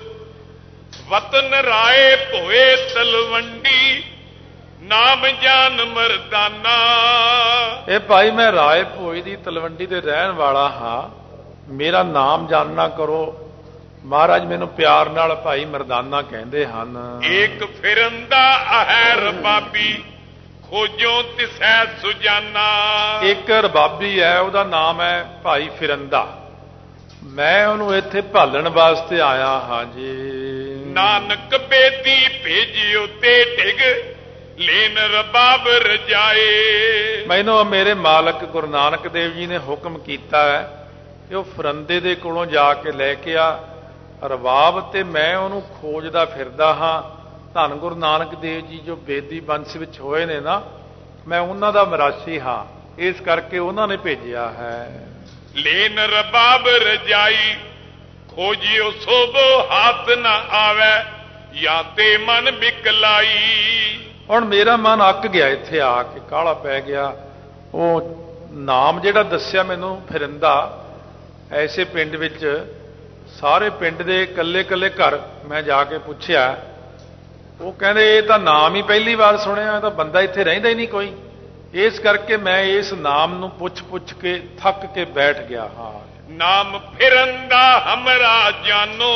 ਵਤਨ ਰਾਏ ਭੋਏ ਤਲਵੰਡੀ, ਨਾਮ ਜਾਨ ਮਰਦਾਨਾ। ਇਹ ਭਾਈ ਮੈਂ ਰਾਏ ਭੋਏ ਦੀ ਤਲਵੰਡੀ ਦੇ ਰਹਿਣ ਵਾਲਾ ਹਾਂ, ਮੇਰਾ ਨਾਮ ਜਾਣਨਾ ਕਰੋ। ਮਹਾਰਾਜ ਮੈਨੂੰ ਪਿਆਰ ਨਾਲ ਭਾਈ ਮਰਦਾਨਾ ਕਹਿੰਦੇ ਹਨ। ਏਕ ਫਿਰੰਦਾ ਹੈ ਰਬਾਬੀ, ਖੋਜੋ ਤਿਸੈ ਸੁਜਾਨਾ। ਇੱਕ ਰਬਾਬੀ ਹੈ, ਉਹਦਾ ਨਾਮ ਹੈ ਭਾਈ ਫਿਰੰਦਾ, ਮੈਂ ਉਹਨੂੰ ਇੱਥੇ ਭਾਲਣ ਵਾਸਤੇ ਆਇਆ ਹਾਂ ਜੀ। ਨਾਨਕ ਬੇਦੀ ਭੇਜਿਓ ਤੇ ਢਿਗ, ਲੈਨ ਰਬਾਬ ਰਜਾਏ। ਮੈਨੂੰ ਮੇਰੇ ਮਾਲਕ ਗੁਰੂ ਨਾਨਕ ਦੇਵ ਜੀ ਨੇ ਹੁਕਮ ਕੀਤਾ ਹੈ ਕਿ ਉਹ ਫਿਰੰਦੇ ਦੇ ਕੋਲੋਂ ਜਾ ਕੇ ਲੈ ਕੇ ਆ ਰਬਾਬ, ਤੇ ਮੈਂ ਉਹਨੂੰ ਖੋਜਦਾ ਫਿਰਦਾ ਹਾਂ। ਧੰਨ ਗੁਰੂ ਨਾਨਕ ਦੇਵ ਜੀ ਜੋ ਬੇਦੀ ਵੰਸ਼ ਵਿੱਚ ਹੋਏ ਨੇ ਨਾ, ਮੈਂ ਉਹਨਾਂ ਦਾ ਮਰਾਸੀ ਹਾਂ, ਇਸ ਕਰਕੇ ਉਹਨਾਂ ਨੇ ਭੇਜਿਆ ਹੈ। ਲੈਨ ਰਬਾਬ ਰਜਾਈ, ਖੋਜਿਓ ਸੋਭੋ ਹੱਥ ਨਾ ਆਵੇ, ਜਾਂ ਤੇ ਮਨ ਬਿਕਲਾਈ। ਹੁਣ ਮੇਰਾ ਮਨ ਅੱਕ ਗਿਆ, ਇੱਥੇ ਆ ਕੇ ਕਾਹਲਾ ਪੈ ਗਿਆ। ਉਹ ਨਾਮ ਜਿਹੜਾ ਦੱਸਿਆ ਮੈਨੂੰ ਫਿਰੰਦਾ, ਐਸੇ ਪਿੰਡ ਵਿੱਚ ਸਾਰੇ ਪਿੰਡ ਦੇ ਇਕੱਲੇ ਇਕੱਲੇ ਘਰ ਮੈਂ ਜਾ ਕੇ ਪੁੱਛਿਆ, ਉਹ ਕਹਿੰਦੇ ਇਹ ਤਾਂ ਨਾਮ ਹੀ ਪਹਿਲੀ ਵਾਰ ਸੁਣਿਆ, ਇਹ ਤਾਂ ਬੰਦਾ ਇੱਥੇ ਰਹਿੰਦਾ ਹੀ ਨਹੀਂ ਕੋਈ। ਇਸ ਕਰਕੇ ਮੈਂ ਇਸ ਨਾਮ ਨੂੰ ਪੁੱਛ ਪੁੱਛ ਕੇ ਥੱਕ ਕੇ ਬੈਠ ਗਿਆ ਹਾਂ। ਨਾਮ ਫਿਰੰਦਾ ਹਮਰਾ ਜਾਨੋ,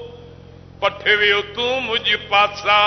ਪਠਵਿਓ ਤੂੰ ਮੁਝ ਪਾਸਾ।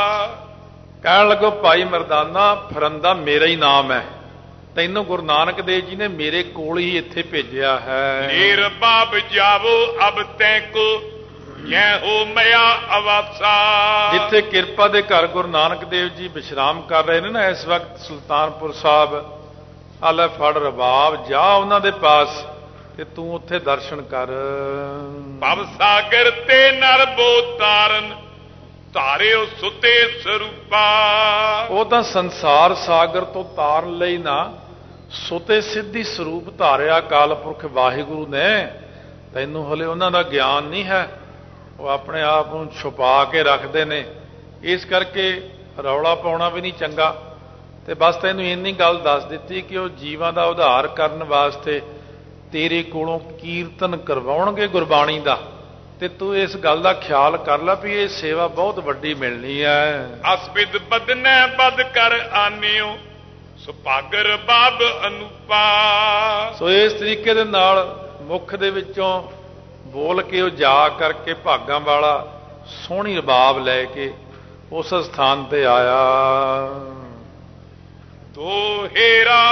ਕਹਿਣ ਲੱਗੋ ਭਾਈ ਮਰਦਾਨਾ, ਫਿਰੰਦਾ ਮੇਰਾ ਹੀ ਨਾਮ ਹੈ, ਤੈਨੂੰ ਗੁਰੂ ਨਾਨਕ ਦੇਵ ਜੀ ਨੇ ਮੇਰੇ ਕੋਲ ਹੀ ਇੱਥੇ ਭੇਜਿਆ ਹੈ। ਏ ਰਬਾਬ ਜਾਵੋ ਅਬ ਤੈ ਕੋ, ਜੈ ਹੋ ਮਿਆ ਅਵਾਸਾ। ਜਿੱਥੇ ਕਿਰਪਾ ਦੇ ਘਰ ਗੁਰੂ ਨਾਨਕ ਦੇਵ ਜੀ ਵਿਸ਼ਰਾਮ ਕਰ ਰਹੇ ਨੇ ਨਾ ਇਸ ਵਕਤ ਸੁਲਤਾਨਪੁਰ ਸਾਹਿਬ, ਆ ਲੈ ਫੜ ਰਬਾਬ, ਜਾ ਉਹਨਾਂ ਦੇ ਪਾਸ ਤੇ ਤੂੰ ਉੱਥੇ ਦਰਸ਼ਨ ਕਰ। ਭਵ ਸਾਗਰ ਤੇ ਨਰ ਬੋ ਤਾਰਨ, ਧਾਰਿਓ ਸੁਤੇ ਸਰੂਪਾ। ਉਹ ਤਾਂ ਸੰਸਾਰ ਸਾਗਰ ਤੋਂ ਤਾਰਨ ਲਈ ਨਾ ਸੁਤੇ ਸਿੱਧੀ ਸਰੂਪ ਧਾਰਿਆ ਅਕਾਲ ਪੁਰਖ ਵਾਹਿਗੁਰੂ ਨੇ। ਤੈਨੂੰ ਹਲੇ ਉਹਨਾਂ ਦਾ ਗਿਆਨ ਨਹੀਂ ਹੈ, ਉਹ ਆਪਣੇ ਆਪ ਨੂੰ ਛੁਪਾ ਕੇ ਰੱਖਦੇ ਨੇ, ਇਸ ਕਰਕੇ ਰੌਲਾ ਪਾਉਣਾ ਵੀ ਨਹੀਂ ਚੰਗਾ। ਤੇ ਬਸ ਤੈਨੂੰ ਇੰਨੀ ਗੱਲ ਦੱਸ ਦਿੱਤੀ ਕਿ ਉਹ ਜੀਵਾਂ ਦਾ ਉਧਾਰ ਕਰਨ ਵਾਸਤੇ ਤੇਰੇ ਕੋਲੋਂ ਕੀਰਤਨ ਕਰਵਾਉਣਗੇ ਗੁਰਬਾਣੀ ਦਾ, ਤੇ ਤੂੰ ਇਸ ਗੱਲ ਦਾ ਖਿਆਲ ਕਰ ਲੈ ਵੀ ਇਹ ਸੇਵਾ ਬਹੁਤ ਵੱਡੀ ਮਿਲਣੀ ਹੈ। ਅਸਬਿਦ ਬਦਨੈ ਬਦ ਕਰ ਆਨਿਓ, ਸੁਭਾਗਰ ਬਾਬ ਅਨੂਪਾ। ਸੋ ਇਸ ਤਰੀਕੇ ਦੇ ਨਾਲ ਮੁੱਖ ਦੇ ਵਿੱਚੋਂ ਬੋਲ ਕੇ ਉਹ ਜਾ ਕਰਕੇ ਭਾਗਾਂ ਵਾਲਾ ਸੋਹਣੀ ਰਬਾਬ ਲੈ ਕੇ ਉਸ ਸਥਾਨ ਤੇ ਆਇਆ। ਤੋ ਹੇਰਾ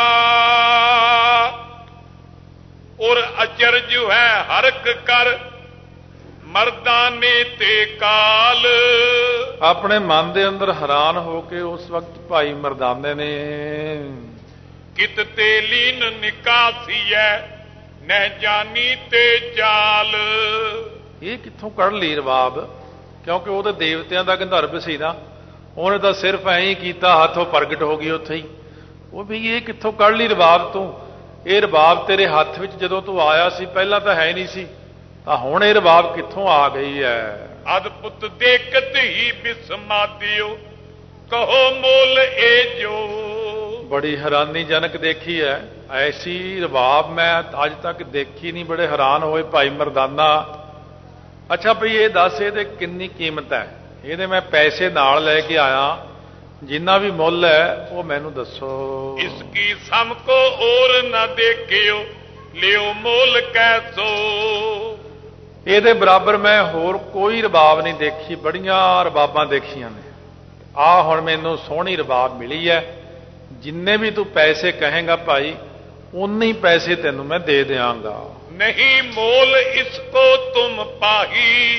ਔਰ ਅਚਰਜ ਹੈ ਹਰਕ ਕਰ, ਮਰਦਾਨੇ ਤੇ ਕਾਲ। ਆਪਣੇ ਮਨ ਦੇ ਅੰਦਰ ਹੈਰਾਨ ਹੋ ਕੇ ਉਸ ਵਕਤ ਭਾਈ ਮਰਦਾਨੇ ਨੇ ਕਿਤ ਤੇ ਲੀਨ ਨਿਕਾਸੀਐ, ਨਹਿ ਜਾਨੀ ਤੇ ਚਾਲ। ਇਹ ਕਿੱਥੋਂ ਕੱਢ ਲਈ ਰਬਾਬ, ਕਿਉਂਕਿ ਉਹ ਤਾਂ ਦੇਵਤਿਆਂ ਦਾ ਗੰਧਰਵ ਸੀ ਨਾ, ਉਹਨੇ ਤਾਂ ਸਿਰਫ ਐਂ ਹੀ ਕੀਤਾ, ਹੱਥੋਂ ਪ੍ਰਗਟ ਹੋ ਗਈ ਉੱਥੇ ਹੀ। ਉਹ ਵੀ ਇਹ ਕਿੱਥੋਂ ਕੱਢ ਲਈ ਰਬਾਬ ਤੂੰ, ਇਹ ਰਬਾਬ ਤੇਰੇ ਹੱਥ ਵਿੱਚ ਜਦੋਂ ਤੂੰ ਆਇਆ ਸੀ ਪਹਿਲਾਂ ਤਾਂ ਹੈ ਨਹੀਂ ਸੀ, ਤਾਂ ਹੁਣ ਇਹ ਰਬਾਬ ਕਿੱਥੋਂ ਆ ਗਈ ਹੈ। ਅਦਭੁਤ ਦੇਖਤ ਹੀ ਬਿਸਮਾਦਿਓ, ਕਹੋ ਮੋਲ ਇਹ ਜੋ। ਬੜੀ ਹੈਰਾਨੀਜਨਕ ਦੇਖੀ ਹੈ, ਐਸੀ ਰਬਾਬ ਮੈਂ ਅੱਜ ਤੱਕ ਦੇਖੀ ਨਹੀਂ। ਬੜੇ ਹੈਰਾਨ ਹੋਏ ਭਾਈ ਮਰਦਾਨਾ। ਅੱਛਾ ਭਈ ਇਹ ਦੱਸ ਇਹਦੇ ਕਿੰਨੀ ਕੀਮਤ ਹੈ, ਇਹਦੇ ਮੈਂ ਪੈਸੇ ਨਾਲ ਲੈ ਕੇ ਆਇਆ, ਜਿੰਨਾ ਵੀ ਮੁੱਲ ਹੈ ਉਹ ਮੈਨੂੰ ਦੱਸੋ। ਇਸ ਕੀ ਸਮ ਕੋ ਔਰ ਨਾ ਦੇਖਿਓ, ਲਿਓ ਮੋਲ ਕੈਸੋ। ਇਹਦੇ ਬਰਾਬਰ ਮੈਂ ਹੋਰ ਕੋਈ ਰਬਾਬ ਨਹੀਂ ਦੇਖੀ, ਬੜੀਆਂ ਰਬਾਬਾਂ ਦੇਖੀਆਂ ਨੇ। ਆਹ ਹੁਣ ਮੈਨੂੰ ਸੋਹਣੀ ਰਬਾਬ ਮਿਲੀ ਹੈ, ਜਿੰਨੇ ਵੀ ਤੂੰ ਪੈਸੇ ਕਹੇਂਗਾ ਭਾਈ ਉਨੇ ਹੀ ਪੈਸੇ ਤੈਨੂੰ ਮੈਂ ਦੇ ਦਿਆਂਗਾ। ਨਹੀਂ ਮੋਲ ਇਸਕੋ ਤੁਮ ਪਾਹੀ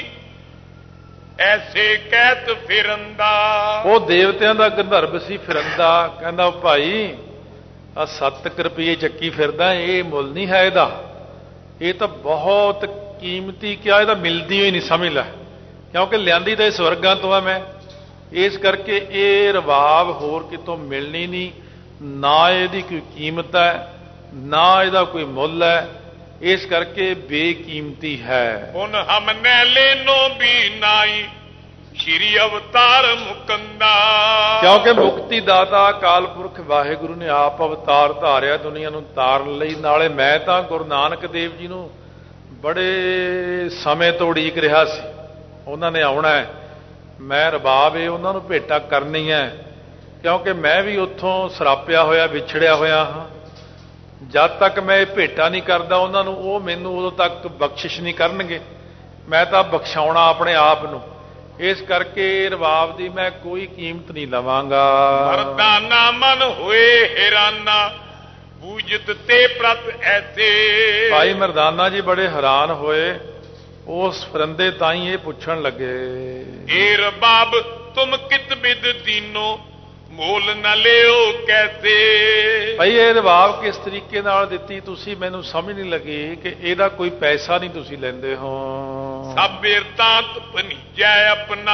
ਐਸੇ ਕਹਿਤ ਫਿਰੰਦਾ। ਉਹ ਦੇਵਤਿਆਂ ਦਾ ਗੰਧਰਵ ਸੀ ਫਿਰੰਦਾ, ਕਹਿੰਦਾ ਭਾਈ ਆ 7 ਰੁਪਏ ਚੱਕੀ ਫਿਰਦਾ, ਇਹ ਮੁੱਲ ਨਹੀਂ ਹੈ ਇਹਦਾ, ਇਹ ਤਾਂ ਬਹੁਤ ਕੀਮਤੀ ਕਿਹਾ, ਇਹਦਾ ਮਿਲਦੀ ਹੋਈ ਨਹੀਂ ਸਮਝ ਲੈ, ਕਿਉਂਕਿ ਲਿਆਂਦੀ ਤਾਂ ਇਹ ਸਵਰਗਾਂ ਤੋਂ ਆ ਮੈਂ, ਇਸ ਕਰਕੇ ਇਹ ਰਬਾਬ ਹੋਰ ਕਿਤੋਂ ਮਿਲਣੀ ਨਹੀਂ, ਨਾ ਇਹਦੀ ਕੋਈ ਕੀਮਤ ਹੈ ਨਾ ਇਹਦਾ ਕੋਈ ਮੁੱਲ ਹੈ, ਇਸ ਕਰਕੇ ਬੇਕੀਮਤੀ ਹੈ। ਹੁਣ ਹਮਨੇ ਲੈਨੋ ਵੀ ਨਾਈ ਸ਼੍ਰੀ ਅਵਤਾਰ ਮੁਕੰਦਾ। ਕਿਉਂਕਿ ਮੁਕਤੀ ਦਾਤਾ ਅਕਾਲ ਪੁਰਖ ਵਾਹਿਗੁਰੂ ਨੇ ਆਪ ਅਵਤਾਰ ਧਾਰਿਆ ਦੁਨੀਆ ਨੂੰ ਤਾਰਨ ਲਈ। ਨਾਲੇ ਮੈਂ ਤਾਂ ਗੁਰੂ ਨਾਨਕ ਦੇਵ ਜੀ ਨੂੰ ਬੜੇ ਸਮੇਂ ਤੋਂ ਉਡੀਕ ਰਿਹਾ ਸੀ, ਉਹਨਾਂ ਨੇ ਆਉਣਾ ਹੈ, ਮੈਂ ਰਬਾਬ ਇਹ ਉਹਨਾਂ ਨੂੰ ਭੇਟਾ ਕਰਨੀ ਹੈ, ਕਿਉਂਕਿ ਮੈਂ ਵੀ ਉੱਥੋਂ ਸਰਾਪਿਆ ਹੋਇਆ ਵਿਛੜਿਆ ਹੋਇਆ ਹਾਂ। ਜਦ ਤੱਕ ਮੈਂ ਇਹ ਭੇਟਾ ਨਹੀਂ ਕਰਦਾ ਉਹਨਾਂ ਨੂੰ, ਉਹ ਮੈਨੂੰ ਉਦੋਂ ਤੱਕ ਬਖਸ਼ਿਸ਼ ਨਹੀਂ ਕਰਨਗੇ, ਮੈਂ ਤਾਂ ਬਖਸ਼ਾਉਣਾ ਆਪਣੇ ਆਪ ਨੂੰ। ਇਸ ਕਰਕੇ ਰਬਾਬ ਦੀ ਮੈਂ ਕੋਈ ਕੀਮਤ ਨਹੀਂ ਲਵਾਂਗਾ। ਮਰਦਾਨਾ ਮਨ ਹੋਏ ਹੈਰਾਨਾ ਬੂਝਤ ਤੇ ਪ੍ਰਤ ਐਸੇ। ਭਾਈ ਮਰਦਾਨਾ ਜੀ ਬੜੇ ਹੈਰਾਨ ਹੋਏ, ਉਸ ਫਰੰਦੇ ਤਾਂ ਹੀ ਇਹ ਪੁੱਛਣ ਲੱਗੇ, ਏ ਰਬਾਬ ਤੁਮ ਕਿਤ ਬਿਦ ਦੀਨੋ ਮੋਲ ਨਾ ਲਿਓ ਕੈਸੇ। ਭਾਈ ਇਹ ਰਬਾਬ ਕਿਸ ਤਰੀਕੇ ਨਾਲ ਦਿੱਤੀ ਤੁਸੀਂ, ਮੈਨੂੰ ਸਮਝ ਨਹੀਂ ਲੱਗੀ ਕਿ ਇਹਦਾ ਕੋਈ ਪੈਸਾ ਨਹੀਂ ਤੁਸੀਂ ਲੈਂਦੇ ਹੋ। ਸਭ ਬਿਰਤਾਂਤ ਭਨੀਜੈ ਆਪਣਾ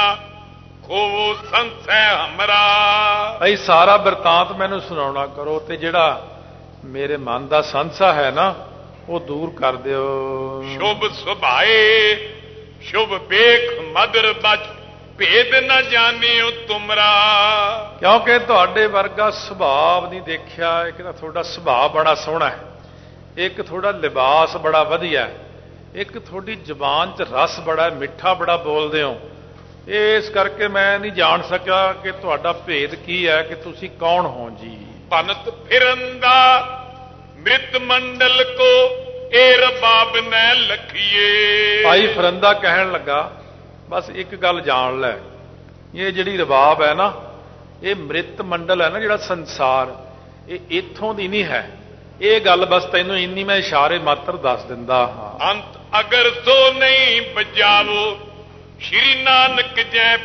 ਖੋਵੋ ਸੰਸੈ ਹਮਰਾ। ਭਾਈ ਸਾਰਾ ਬਿਰਤਾਂਤ ਮੈਨੂੰ ਸੁਣਾਉਣਾ ਕਰੋ, ਤੇ ਜਿਹੜਾ ਮੇਰੇ ਮਨ ਦਾ ਸੰਸਾ ਹੈ ਨਾ ਉਹ ਦੂਰ ਕਰ ਦਿਓ। ਸ਼ੁਭ ਸੁਭਾਏ ਸ਼ੁਭ ਵੇਖ ਮਦਰ ਬਚ ਭੇਦ ਨਾ ਜਾਣਿਓ ਤੁਮਰਾ। ਕਿਉਂਕਿ ਤੁਹਾਡੇ ਵਰਗਾ ਸੁਭਾਅ ਨਹੀਂ ਦੇਖਿਆ। ਇੱਕ ਤਾਂ ਤੁਹਾਡਾ ਸੁਭਾਅ ਬੜਾ ਸੋਹਣਾ ਹੈ, ਇੱਕ ਤੁਹਾਡਾ ਲਿਬਾਸ ਬੜਾ ਵਧੀਆ ਹੈ, ਇੱਕ ਤੁਹਾਡੀ ਜ਼ੁਬਾਨ 'ਚ ਰਸ ਬੜਾ ਮਿੱਠਾ ਬੜਾ ਬੋਲਦੇ ਹੋ। ਇਸ ਕਰਕੇ ਮੈਂ ਨਹੀਂ ਜਾਣ ਸਕਿਆ ਕਿ ਤੁਹਾਡਾ ਭੇਦ ਕੀ ਹੈ, ਕਿ ਤੁਸੀਂ ਕੌਣ ਹੋ ਜੀ। ਪਨਤ ਫਿਰੰਦਾ ਮ੍ਰਿਤ ਮੰਡਲ ਕੋ ਏ ਰਬਾਬ ਨੈ ਲਖੀਏ। ਭਾਈ ਫਰੰਦਾ ਕਹਿਣ ਲੱਗਾ, ਬਸ ਇੱਕ ਗੱਲ ਜਾਣ ਲੈ, ਇਹ ਜਿਹੜੀ ਰਬਾਬ ਹੈ ਨਾ, ਇਹ ਮ੍ਰਿਤ ਮੰਡਲ ਹੈ ਨਾ ਜਿਹੜਾ ਸੰਸਾਰ, ਇਹ ਇੱਥੋਂ ਦੀ ਨਹੀਂ ਹੈ। ਇਹ ਗੱਲ ਬਸ ਤੈਨੂੰ ਇੰਨੀ ਮੈਂ ਇਸ਼ਾਰੇ ਮਾਤਰ ਦੱਸ ਦਿੰਦਾ ਹਾਂ। ਅੰਤ ਅਗਰ ਸੋ ਨਹੀਂ ਬਜਾਵੋ ਸ਼੍ਰੀ ਨਾਨਕ ਜੈ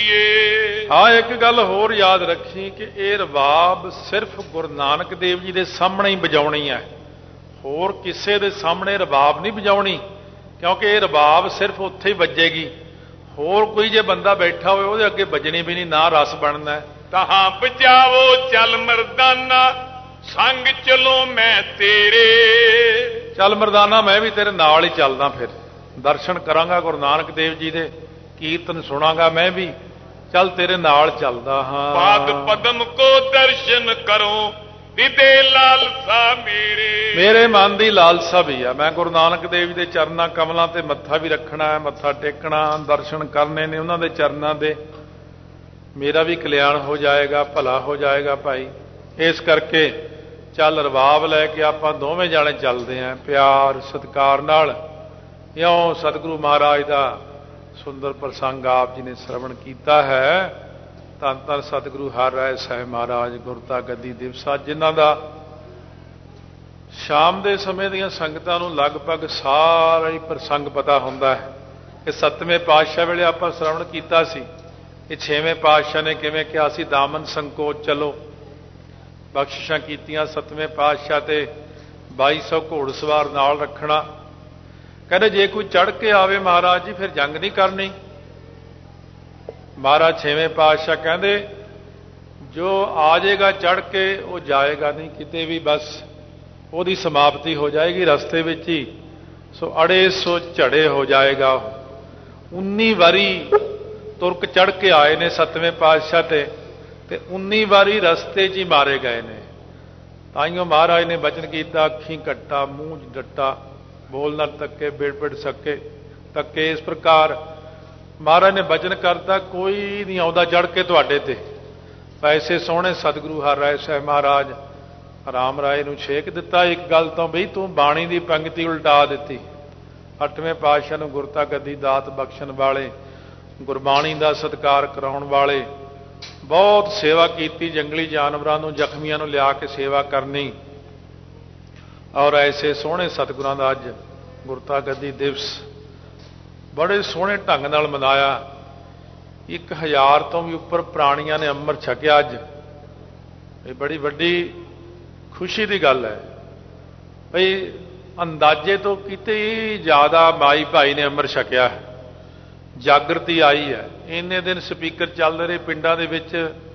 ਭਿਖੀਏ। ਹਾਂ ਇੱਕ ਗੱਲ ਹੋਰ ਯਾਦ ਰੱਖੀ ਕਿ ਇਹ ਰਬਾਬ ਸਿਰਫ ਗੁਰੂ ਨਾਨਕ ਦੇਵ ਜੀ ਦੇ ਸਾਹਮਣੇ ਹੀ ਵਜਾਉਣੀ ਹੈ, ਹੋਰ ਕਿਸੇ ਦੇ ਸਾਹਮਣੇ ਰਬਾਬ ਨਹੀਂ ਵਜਾਉਣੀ, ਕਿਉਂਕਿ ਇਹ ਰਬਾਬ ਸਿਰਫ ਉੱਥੇ ਹੀ ਵੱਜੇਗੀ। ਹੋਰ ਕੋਈ ਜੇ ਬੰਦਾ ਬੈਠਾ ਹੋਵੇ ਉਹਦੇ ਅੱਗੇ ਵੱਜਣੀ ਵੀ ਨਹੀਂ, ਨਾ ਰਸ ਬਣਨਾ। ਤਹਾਂ ਬਜਾਵੋ ਚੱਲ ਮਰਦਾਨਾ ਸੰਗ ਚਲੋ ਮੈਂ ਤੇਰੇ। ਚੱਲ ਮਰਦਾਨਾ ਮੈਂ ਵੀ ਤੇਰੇ ਨਾਲ ਹੀ ਚੱਲਦਾ, ਫਿਰ ਦਰਸ਼ਨ ਕਰਾਂਗਾ ਗੁਰੂ ਨਾਨਕ ਦੇਵ ਜੀ ਦੇ, ਕੀਰਤਨ ਸੁਣਾਂਗਾ ਮੈਂ ਵੀ, ਚੱਲ ਤੇਰੇ ਨਾਲ ਚੱਲਦਾ ਹਾਂ। ਪਾਦ ਪਦਮ ਕੋ ਦਰਸ਼ਨ ਕਰੋ ਹਿਰਦੇ ਲਾਲਸਾ ਮੇਰੇ ਮਨ ਦੀ ਲਾਲਸਾ ਵੀ ਆ, ਮੈਂ ਗੁਰੂ ਨਾਨਕ ਦੇਵ ਜੀ ਦੇ ਚਰਨਾਂ ਕਮਲਾਂ ਤੇ ਮੱਥਾ ਵੀ ਰੱਖਣਾ ਹੈ, ਮੱਥਾ ਟੇਕਣਾ, ਦਰਸ਼ਨ ਕਰਨੇ ਨੇ ਉਹਨਾਂ ਦੇ ਚਰਨਾਂ ਦੇ, ਮੇਰਾ ਵੀ ਕਲਿਆਣ ਹੋ ਜਾਏਗਾ, ਭਲਾ ਹੋ ਜਾਏਗਾ ਭਾਈ। ਇਸ ਕਰਕੇ ਚੱਲ ਰਬਾਬ ਲੈ ਕੇ ਆਪਾਂ ਦੋਵੇਂ ਜਾਣੇ ਚੱਲਦੇ ਆਂ ਪਿਆਰ ਸਤਿਕਾਰ ਨਾਲ। ਇਉਂ ਸਤਿਗੁਰੂ ਮਹਾਰਾਜ ਦਾ ਸੁੰਦਰ ਪ੍ਰਸੰਗ ਆਪ ਜੀ ਨੇ ਸਰਵਣ ਕੀਤਾ ਹੈ। ਧੰਨ ਧੰਨ ਸਤਿਗੁਰੂ ਹਰਿ ਰਾਏ ਸਾਹਿਬ ਮਹਾਰਾਜ ਗੁਰਤਾ ਗੱਦੀ ਦਿਵਸਾ, ਜਿਨ੍ਹਾਂ ਦਾ ਸ਼ਾਮ ਦੇ ਸਮੇਂ ਦੀਆਂ ਸੰਗਤਾਂ ਨੂੰ ਲਗਭਗ ਸਾਰਾ ਹੀ ਪ੍ਰਸੰਗ ਪਤਾ ਹੁੰਦਾ ਹੈ ਕਿ 7ਵੇਂ ਪਾਤਸ਼ਾਹ ਵੇਲੇ ਆਪਾਂ ਸਰਵਣ ਕੀਤਾ ਸੀ ਕਿ 6ਵੇਂ ਪਾਤਸ਼ਾਹ ਨੇ ਕਿਵੇਂ ਕਿਹਾ ਸੀ, ਦਾਮਨ ਸੰਕੋਚ ਚਲੋ, ਬਖਸ਼ਿਸ਼ਾਂ ਕੀਤੀਆਂ 7ਵੇਂ ਪਾਤਸ਼ਾਹ ਤੇ 2200 ਘੋੜਸਵਾਰ ਨਾਲ ਰੱਖਣਾ। ਕਹਿੰਦੇ ਜੇ ਕੋਈ ਚੜ੍ਹ ਕੇ ਆਵੇ ਮਹਾਰਾਜ ਜੀ ਫਿਰ ਜੰਗ ਨਹੀਂ ਕਰਨੀ। ਮਹਾਰਾਜ 6ਵੇਂ ਪਾਤਸ਼ਾਹ ਕਹਿੰਦੇ ਜੋ ਆ ਜਾਏਗਾ ਚੜ੍ਹ ਕੇ ਉਹ ਜਾਏਗਾ ਨਹੀਂ ਕਿਤੇ ਵੀ, ਬਸ ਉਹਦੀ ਸਮਾਪਤੀ ਹੋ ਜਾਏਗੀ ਰਸਤੇ ਵਿੱਚ ਹੀ। ਸੋ ਅੜੇ ਸੋ ਝੜੇ ਹੋ ਜਾਏਗਾ। 19 ਵਾਰੀ ਤੁਰਕ ਚੜ੍ਹ ਕੇ ਆਏ ਨੇ 7ਵੇਂ ਪਾਤਸ਼ਾਹ ਤੇ 19 ਵਾਰੀ ਰਸਤੇ 'ਚ ਹੀ ਮਾਰੇ ਗਏ ਨੇ। ਤਾਈਓ ਮਹਾਰਾਜ ਨੇ ਬਚਨ ਕੀਤਾ, ਅੱਖੀਂ ਕੱਟਾ ਮੂੰਹ 'ਚ ਡੱਟਾ, ਬੋਲ ਨਾ ਤੱਕੇ ਬਿੜ ਸਕੇ ਤੱਕੇ। ਇਸ ਪ੍ਰਕਾਰ ਮਹਾਰਾਜ ਨੇ ਬਚਨ ਕਰਤਾ, ਕੋਈ ਨਹੀਂ ਆਉਂਦਾ ਚੜ੍ਹ ਕੇ ਤੁਹਾਡੇ ਤੇ। ਪੈਸੇ ਸੋਹਣੇ ਸਤਿਗੁਰੂ ਹਰਿ ਰਾਏ ਸਾਹਿਬ ਮਹਾਰਾਜ ਰਾਮ ਰਾਏ ਨੂੰ ਛੇਕ ਦਿੱਤਾ ਇੱਕ ਗੱਲ ਤੋਂ, ਬਈ ਤੂੰ ਬਾਣੀ ਦੀ ਪੰਕਤੀ ਉਲਟਾ ਦਿੱਤੀ, 8ਵੇਂ ਪਾਤਸ਼ਾਹ ਨੂੰ ਗੁਰਤਾ ਗੱਦੀ ਦਾਤ ਬਖਸ਼ਣ ਵਾਲੇ, ਗੁਰਬਾਣੀ ਦਾ ਸਤਿਕਾਰ ਕਰਾਉਣ ਵਾਲੇ, ਬਹੁਤ ਸੇਵਾ ਕੀਤੀ। ਜੰਗਲੀ ਜਾਨਵਰਾਂ ਨੂੰ, ਜ਼ਖਮੀਆਂ ਨੂੰ ਲਿਆ ਕੇ ਸੇਵਾ ਕਰਨੀ। ਔਰ ਐਸੇ ਸੋਹਣੇ ਸਤਿਗੁਰਾਂ ਦਾ ਅੱਜ ਗੁਰਤਾ ਗੱਦੀ ਦਿਵਸ ਬੜੇ ਸੋਹਣੇ ਢੰਗ ਨਾਲ ਮਨਾਇਆ। 1000 ਤੋਂ ਵੀ ਉੱਪਰ ਪ੍ਰਾਣੀਆਂ ਨੇ ਅੰਮ੍ਰਿਤ ਛਕਿਆ ਅੱਜ। ਇਹ ਬੜੀ ਵੱਡੀ ਖੁਸ਼ੀ ਦੀ ਗੱਲ ਹੈ ਭਈ ਅੰਦਾਜ਼ੇ ਤੋਂ ਕਿਤੇ ਹੀ ਜ਼ਿਆਦਾ ਮਾਈ ਭਾਈ ਨੇ ਅੰਮ੍ਰਿਤ ਛਕਿਆ ਹੈ। ਜਾਗਰਤੀ ਆਈ ਹੈ। ਇੰਨੇ ਦਿਨ ਸਪੀਕਰ ਚੱਲਦੇ ਰਹੇ ਪਿੰਡਾਂ ਦੇ ਵਿੱਚ,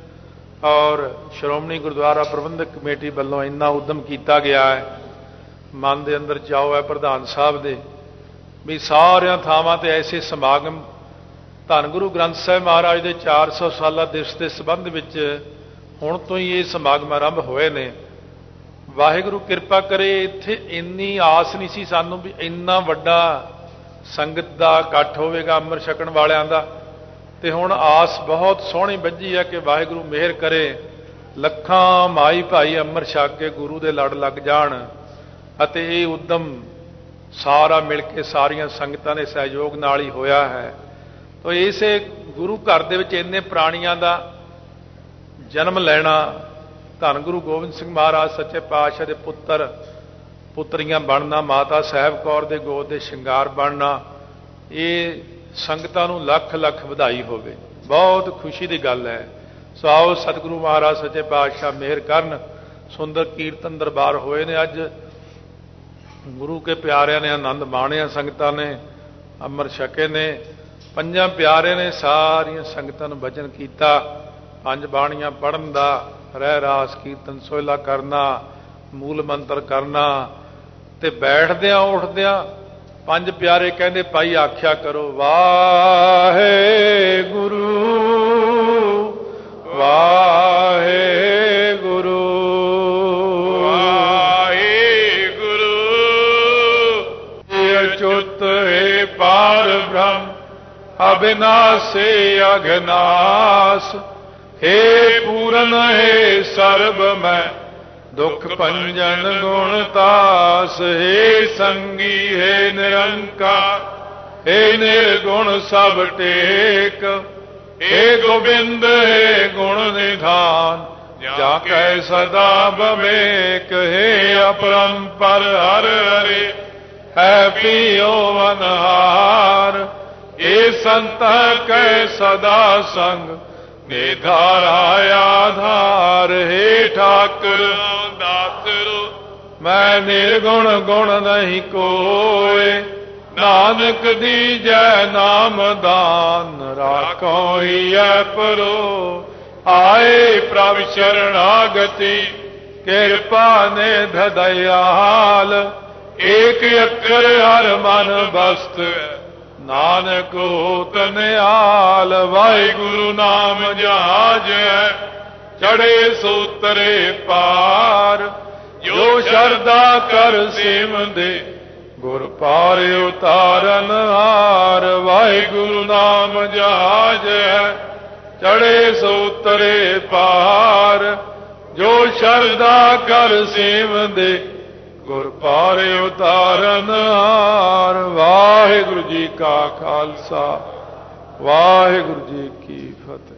ਔਰ ਸ਼੍ਰੋਮਣੀ ਗੁਰਦੁਆਰਾ ਪ੍ਰਬੰਧਕ ਕਮੇਟੀ ਵੱਲੋਂ ਇੰਨਾ ਉਦਮ ਕੀਤਾ ਗਿਆ ਹੈ। ਮਨ ਦੇ ਅੰਦਰ ਚਾਓ ਹੈ ਪ੍ਰਧਾਨ ਸਾਹਿਬ ਦੇ ਵੀ ਸਾਰਿਆਂ ਥਾਵਾਂ ਤੇ ਐਸੇ ਸਮਾਗਮ। ਧੰਨ ਗੁਰੂ ਗ੍ਰੰਥ ਸਾਹਿਬ ਮਹਾਰਾਜ ਦੇ 400 ਸਾਲਾ ਦਿਵਸ ਦੇ ਸੰਬੰਧ ਵਿੱਚ ਹੁਣ ਤੋਂ ਹੀ ਇਹ ਸਮਾਗਮ ਆਰੰਭ ਹੋਏ ਨੇ। ਵਾਹਿਗੁਰੂ ਕਿਰਪਾ ਕਰੇ। ਇੱਥੇ ਇੰਨੀ ਆਸ ਨਹੀਂ ਸੀ ਸਾਨੂੰ ਵੀ ਇੰਨਾ ਵੱਡਾ ਸੰਗਤ ਦਾ ਇਕੱਠ ਹੋਵੇਗਾ ਅੰਮ੍ਰਿਤ ਛਕਣ ਵਾਲਿਆਂ ਦਾ, ਤੇ ਹੁਣ ਆਸ ਬਹੁਤ ਸੋਹਣੀ ਬੱਝੀ ਹੈ ਕਿ ਵਾਹਿਗੁਰੂ ਮਿਹਰ ਕਰੇ, ਲੱਖਾਂ ਮਾਈ ਭਾਈ ਅੰਮ੍ਰਿਤ ਛਕ ਕੇ ਗੁਰੂ ਦੇ ਲੜ ਲੱਗ ਜਾਣ। ਅਤੇ ਇਹ ਉਦਮ ਸਾਰਾ ਮਿਲ ਕੇ ਸਾਰੀਆਂ ਸੰਗਤਾਂ ਦੇ ਸਹਿਯੋਗ ਨਾਲ ਹੀ ਹੋਇਆ ਹੈ। ਤਾਂ ਇਸੇ ਗੁਰੂ ਘਰ ਦੇ ਵਿੱਚ ਇੰਨੇ ਪ੍ਰਾਣੀਆਂ ਦਾ ਜਨਮ ਲੈਣਾ, ਧੰਨ ਗੁਰੂ ਗੋਬਿੰਦ ਸਿੰਘ ਮਹਾਰਾਜ ਸੱਚੇ ਪਾਤਸ਼ਾਹ ਦੇ ਪੁੱਤਰ ਪੁੱਤਰੀਆਂ ਬਣਨਾ, ਮਾਤਾ ਸਾਹਿਬ ਕੌਰ ਦੇ ਗੋਦ ਦੇ ਸ਼ਿੰਗਾਰ ਬਣਨਾ, ਇਹ ਸੰਗਤਾਂ ਨੂੰ ਲੱਖ ਲੱਖ ਵਧਾਈ ਹੋਵੇ। ਬਹੁਤ ਖੁਸ਼ੀ ਦੀ ਗੱਲ ਹੈ। ਸੋ ਆਓ ਸਤਿਗੁਰੂ ਮਹਾਰਾਜ ਸੱਚੇ ਪਾਤਸ਼ਾਹ ਮਿਹਰ ਕਰਨ। ਸੁੰਦਰ ਕੀਰਤਨ ਦਰਬਾਰ ਹੋਏ ਨੇ ਅੱਜ। ਗੁਰੂ ਕੇ ਪਿਆਰਿਆਂ ਨੇ ਆਨੰਦ ਮਾਣਿਆ, ਸੰਗਤਾਂ ਨੇ ਅੰਮ੍ਰਿਤ ਛਕੇ ਨੇ। ਪੰਜਾਂ ਪਿਆਰਿਆਂ ਨੇ ਸਾਰੀਆਂ ਸੰਗਤਾਂ ਨੂੰ ਭਜਨ ਕੀਤਾ। 5 ਬਾਣੀਆਂ ਪੜ੍ਹਨ ਦਾ, ਰਹਿ ਰਾਸ ਕੀਰਤਨ ਸੋਹਿਲਾ ਕਰਨਾ, ਮੂਲ ਮੰਤਰ ਕਰਨਾ, ਤੇ ਬੈਠਦਿਆਂ ਉੱਠਦਿਆਂ 5 ਪਿਆਰੇ ਕਹਿੰਦੇ ਭਾਈ ਆਖਿਆ ਕਰੋ ਵਾਹਿਗੁਰੂ ਵਾਹਿਗੁਰੂ ਵਾਹਿਗੁਰੂ। ਅਚੁੱਤ ਹੈ ਪਾਰ ਬ੍ਰਹਮ ਅਬਿਨਾਸੀ ਅਗਨਾਸ, हे पूरन हे सर्ब मैं दुख भंजन गुण तास, हे संगी हे निरंकार हे निर्गुण सब टेक, हे गोबिंद हे गुण निधान जाकै सदा बमेक, हे अपरंपर हर हरे है पियो अनहार, हे संत कै सदा संग निधारा आधार, हे ठाकुर दासरो मैं निर्गुण गुण नहीं कोय, नानक दीजै नाम दान राखो ही परो, आए प्रभ शरणागति कृपा ने दयाल, एक अक्षर हर मन बस्त नानक होत निहाल, वाहिगुरु नाम जहाज है चढ़े सूतरे पार, जो शरदा कर सेम दे गुर पार उतारन हार, वाहिगुरु नाम जहाज है चढ़े सूतरे पार, जो शरदा कर सेम दे गुर पार उतारन हार। वाहिगुरु जी का खालसा, वाहिगुरु जी की फतेह।